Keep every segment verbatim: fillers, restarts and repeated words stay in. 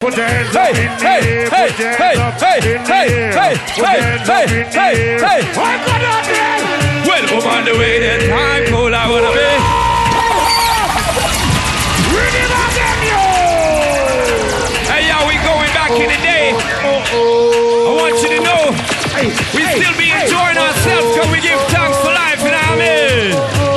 Put your hands up in the air, put your hands up in the air, put your hands up in the air. Why got that there? Well, I'm on the way, the time cold, I wanna be. Ready about them, yo! Hey, yo, we going back in the day. I want you to know, we still be enjoying ourselves because we give thanks for life, you know what I mean?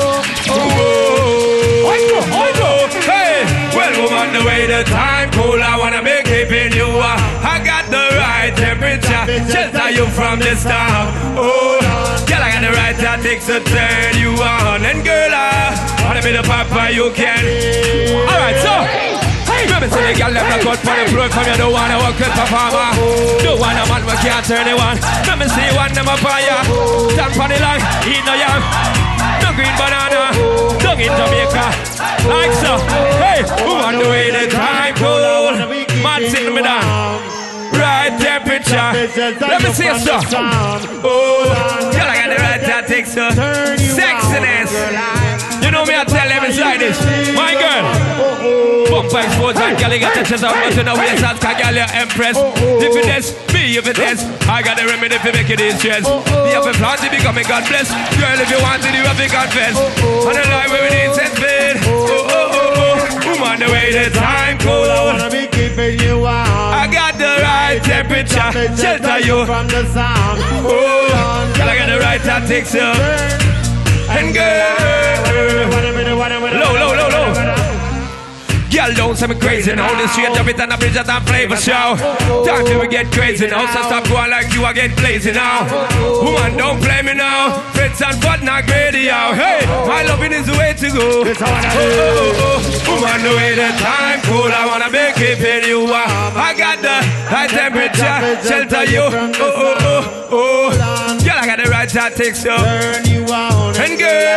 Hey, well, I'm on the way, the time cold, I wanna be keeping you up. I got the right temperature, shelter you from the storm. Oh, girl, I got the right tactics to turn you on. And girl, I wanna be the papa you can. Alright, so, hey, remember say the girl left the cut for the floor from you. Don't wanna work with performer. Don't want a man who can't turn it on. Remember say you want them up on ya. Stand for the line, eat no yam. No green banana, dug in Jamaica. Like so, hey, who on the way the time cold? Man sitting me down. Right temperature. Let me see you so. Oh, girl, I got the right tactics, so sexiness. You know me, I tell them inside this. My girl. Bumper exposed and girl, you got the chest up, but you know we start can girl, you're empress. If it is, me if it is, I got the remedy for make it interest. Me have a plan to become a God bless. Girl, if you want to do, you have to confess. And the life where we need set bed. Oh, oh, oh, oh. I'm on the way, the time cold. I wanna be keeping you warm. I got the right temperature, shelter you from the sun. Oh, girl, I got the right tactics, so. And girl, low, low, low, low. Girl, don't say me crazy now. The straight up it and the bridge that I'm flavor show. Time till we get crazy now. So stop going like you are get lazy now. Woman, don't play me now. Friends and butt not greedy out. Hey, my loving is the way to go. Oh, oh, oh. Woman, the way the time cold. I wanna be keeping you warm. I got the high temperature, shelter you. Oh, oh, oh, oh. Girl, I got the right tactics, so. And girl,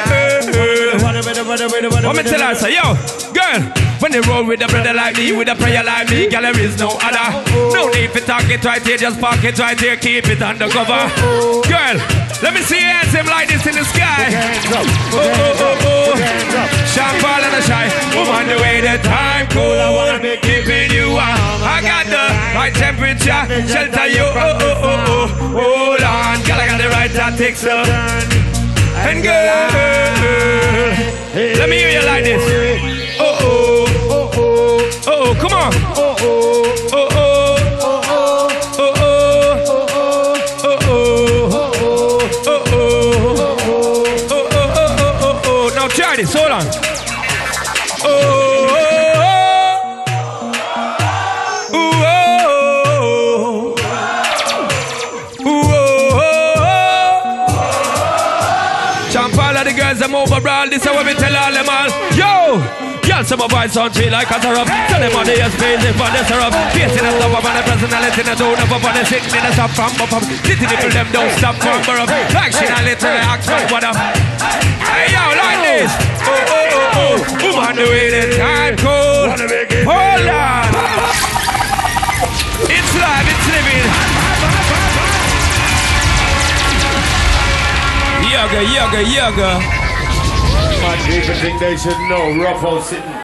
what me tell her, say, yo, girl. When they roll with a brother like me, with a prayer like me, girl, there is no other. No need for talk it right here, just park it right here, keep it undercover. Girl, let me see your hands him like this in the sky. Oh, oh, oh, oh. Champagne and a shy. I'm on the way, the time cold. I wanna be keeping you warm. I got the right temperature, shelter you. Oh, oh, oh, oh. Hold on, girl, I got the right tactics, so. And girl, let me hear you like this. Oh, oh. Oh, come on. Oh, oh, oh, oh, oh, oh, oh, oh, oh, oh, oh. Now try this, hold on. Oh, oh, oh, oh. Jump all of the girls, I'm over, bro. This is what we tell all them all. Yo! Y'all some of my sound feel like a syrup. Tell them on the space for the syrup. Facing the top of the personality in the tone up on the sitting in the top from up up. Little people them don't stop from up. Action a little action what up. Hey yo, like this. Oh oh oh oh. Move on the way the time cold. Hold on. It's live, it's living. Yoga, yoga, yoga. My people think they should know rough out sitting.